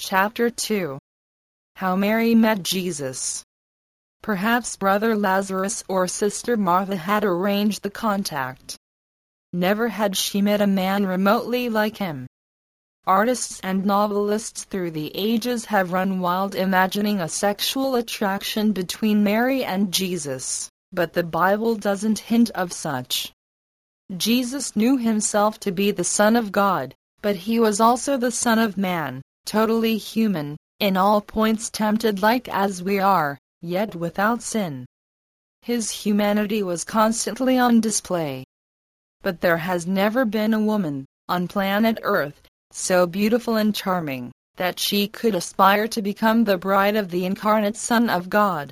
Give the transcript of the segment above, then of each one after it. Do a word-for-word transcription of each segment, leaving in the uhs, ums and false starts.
Chapter two. How Mary Met Jesus. Perhaps Brother Lazarus or Sister Martha had arranged the contact. Never had she met a man remotely like him. Artists and novelists through the ages have run wild imagining a sexual attraction between Mary and Jesus, but the Bible doesn't hint of such. Jesus knew himself to be the Son of God, but he was also the Son of Man, totally human, in all points tempted like as we are, yet without sin. His humanity was constantly on display. But there has never been a woman, on planet Earth, so beautiful and charming, that she could aspire to become the bride of the incarnate Son of God.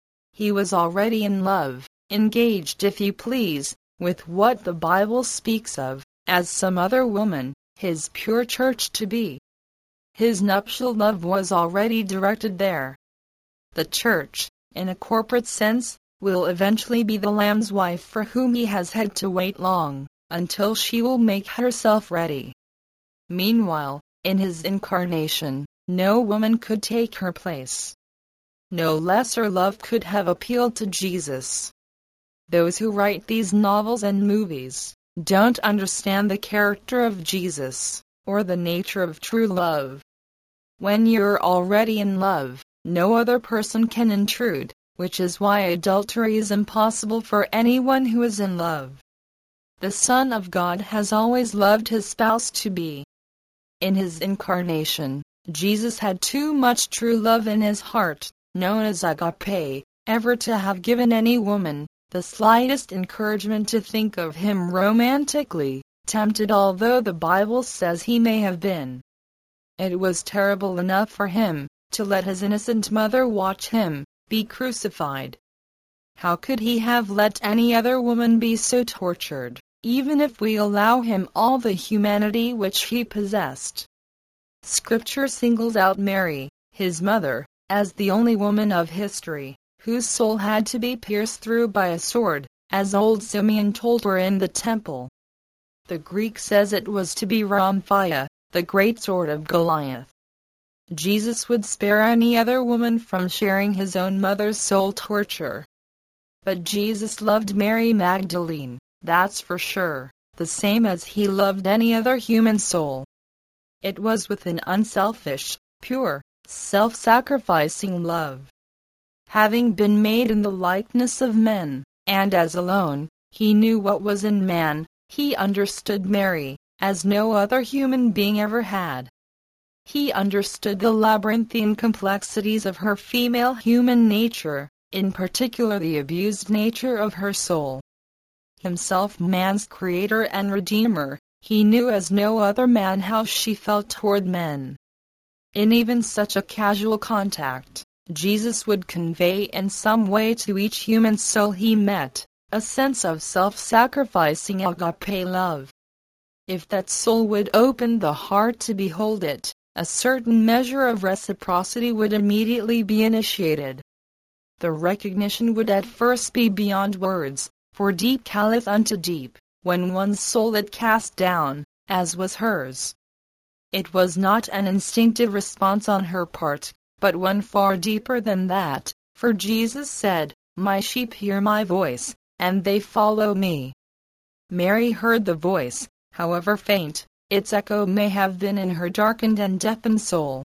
He was already in love, engaged if you please, with what the Bible speaks of, as some other woman, his pure church to be. His nuptial love was already directed there. The church, in a corporate sense, will eventually be the Lamb's wife for whom he has had to wait long, until she will make herself ready. Meanwhile, in his incarnation, no woman could take her place. No lesser love could have appealed to Jesus. Those who write these novels and movies don't understand the character of Jesus, or the nature of true love. When you're already in love, no other person can intrude, which is why adultery is impossible for anyone who is in love. The Son of God has always loved his spouse to be. In his incarnation, Jesus had too much true love in his heart, known as agape, ever to have given any woman the slightest encouragement to think of him romantically, tempted although the Bible says he may have been. It was terrible enough for him to let his innocent mother watch him be crucified. How could he have let any other woman be so tortured, even if we allow him all the humanity which he possessed? Scripture singles out Mary, his mother, as the only woman of history whose soul had to be pierced through by a sword, as old Simeon told her in the temple. The Greek says it was to be Ramphia, the great sword of Goliath. Jesus would spare any other woman from sharing his own mother's soul torture. But Jesus loved Mary Magdalene, that's for sure, the same as he loved any other human soul. It was with an unselfish, pure, self-sacrificing love. Having been made in the likeness of men, and as alone, he knew what was in man, he understood Mary, as no other human being ever had. He understood the labyrinthine complexities of her female human nature, in particular the abused nature of her soul. Himself man's creator and redeemer, he knew as no other man how she felt toward men. In even such a casual contact, Jesus would convey in some way to each human soul he met, a sense of self-sacrificing agape love. If that soul would open the heart to behold it, a certain measure of reciprocity would immediately be initiated. The recognition would at first be beyond words, for deep calleth unto deep, when one's soul it cast down, as was hers. It was not an instinctive response on her part, but one far deeper than that, for Jesus said, "My sheep hear my voice, and they follow me." Mary heard the voice, however faint its echo may have been in her darkened and deafened soul.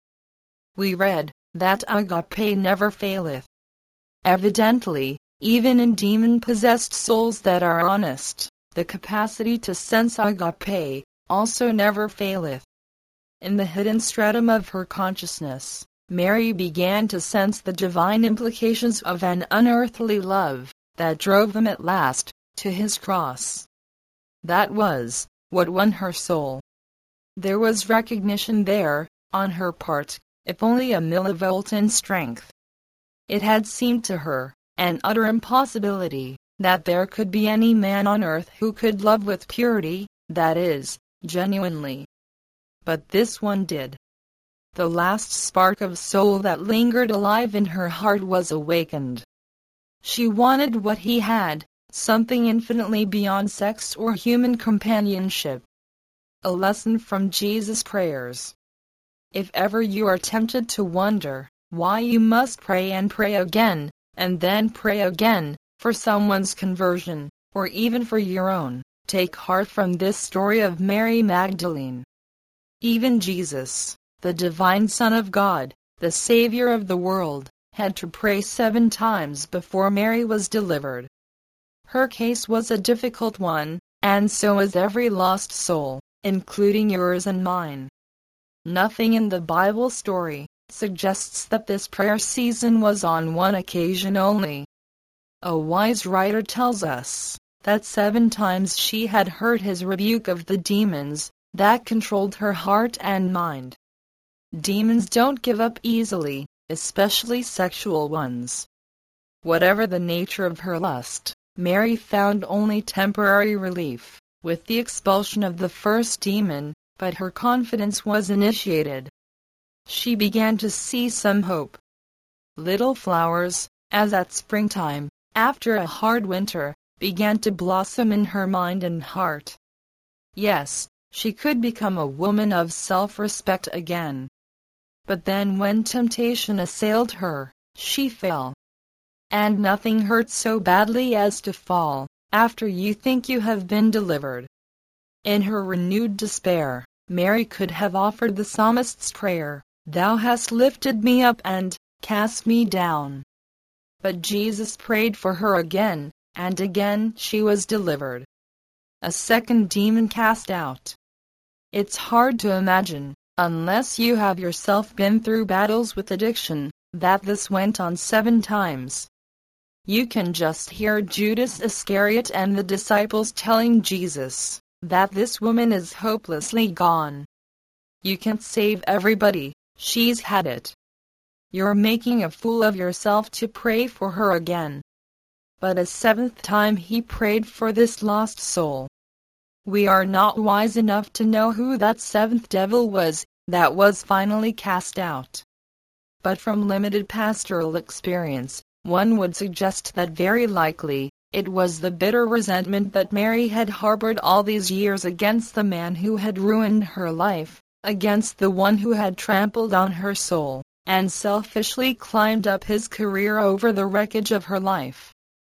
We read that agape never faileth. Evidently, even in demon-possessed souls that are honest, the capacity to sense agape also never faileth. In the hidden stratum of her consciousness, Mary began to sense the divine implications of an unearthly love that drove them at last to his cross. That was what won her soul. There was recognition there, on her part, if only a millivolt in strength. It had seemed to her an utter impossibility that there could be any man on earth who could love with purity, that is, genuinely. But this one did. The last spark of soul that lingered alive in her heart was awakened. She wanted what he had, something infinitely beyond sex or human companionship. A lesson from Jesus' prayers. If ever you are tempted to wonder why you must pray and pray again, and then pray again, for someone's conversion, or even for your own, take heart from this story of Mary Magdalene. Even Jesus, the divine Son of God, the Savior of the world, had to pray seven times before Mary was delivered. Her case was a difficult one, and so is every lost soul, including yours and mine. Nothing in the Bible story suggests that this prayer season was on one occasion only. A wise writer tells us that seven times she had heard his rebuke of the demons that controlled her heart and mind. Demons don't give up easily, especially sexual ones. Whatever the nature of her lust, Mary found only temporary relief with the expulsion of the first demon, but her confidence was initiated. She began to see some hope. Little flowers, as at springtime, after a hard winter, began to blossom in her mind and heart. Yes, she could become a woman of self-respect again. But then when temptation assailed her, she fell. And nothing hurts so badly as to fall, after you think you have been delivered. In her renewed despair, Mary could have offered the psalmist's prayer, "Thou hast lifted me up and cast me down." But Jesus prayed for her again, and again she was delivered. A second demon cast out. It's hard to imagine, unless you have yourself been through battles with addiction, that this went on seven times. You can just hear Judas Iscariot and the disciples telling Jesus that this woman is hopelessly gone. You can't save everybody, she's had it. You're making a fool of yourself to pray for her again. But a seventh time he prayed for this lost soul. We are not wise enough to know who that seventh devil was that was finally cast out. But from limited pastoral experience, one would suggest that very likely it was the bitter resentment that Mary had harbored all these years against the man who had ruined her life, against the one who had trampled on her soul, and selfishly climbed up his career over the wreckage of her life.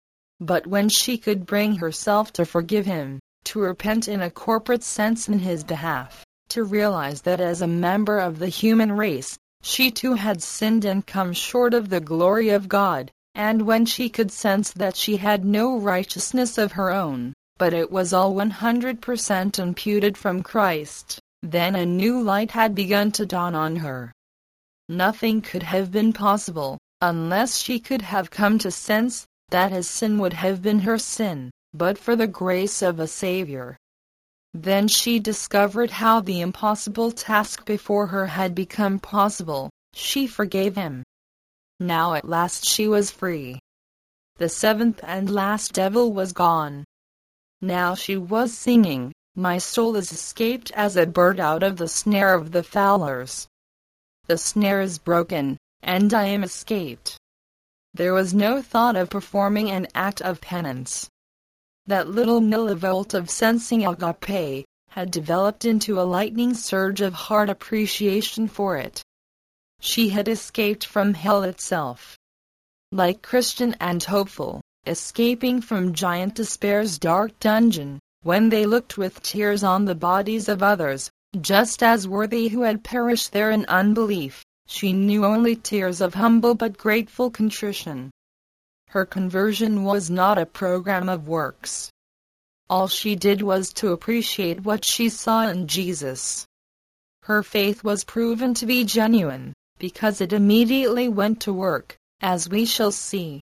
But when she could bring herself to forgive him, to repent in a corporate sense in his behalf, to realize that as a member of the human race, she too had sinned and come short of the glory of God, and when she could sense that she had no righteousness of her own, but it was all one hundred percent imputed from Christ, then a new light had begun to dawn on her. Nothing could have been possible, unless she could have come to sense that his sin would have been her sin, but for the grace of a Savior. Then she discovered how the impossible task before her had become possible. She forgave him. Now at last she was free. The seventh and last devil was gone. Now she was singing, "My soul is escaped as a bird out of the snare of the fowlers. The snare is broken, and I am escaped." There was no thought of performing an act of penance. That little millivolt of sensing agape had developed into a lightning surge of heart appreciation for it. She had escaped from hell itself. Like Christian and hopeful, escaping from giant despair's dark dungeon, when they looked with tears on the bodies of others, just as worthy who had perished there in unbelief, she knew only tears of humble but grateful contrition. Her conversion was not a program of works. All she did was to appreciate what she saw in Jesus. Her faith was proven to be genuine, because it immediately went to work, as we shall see.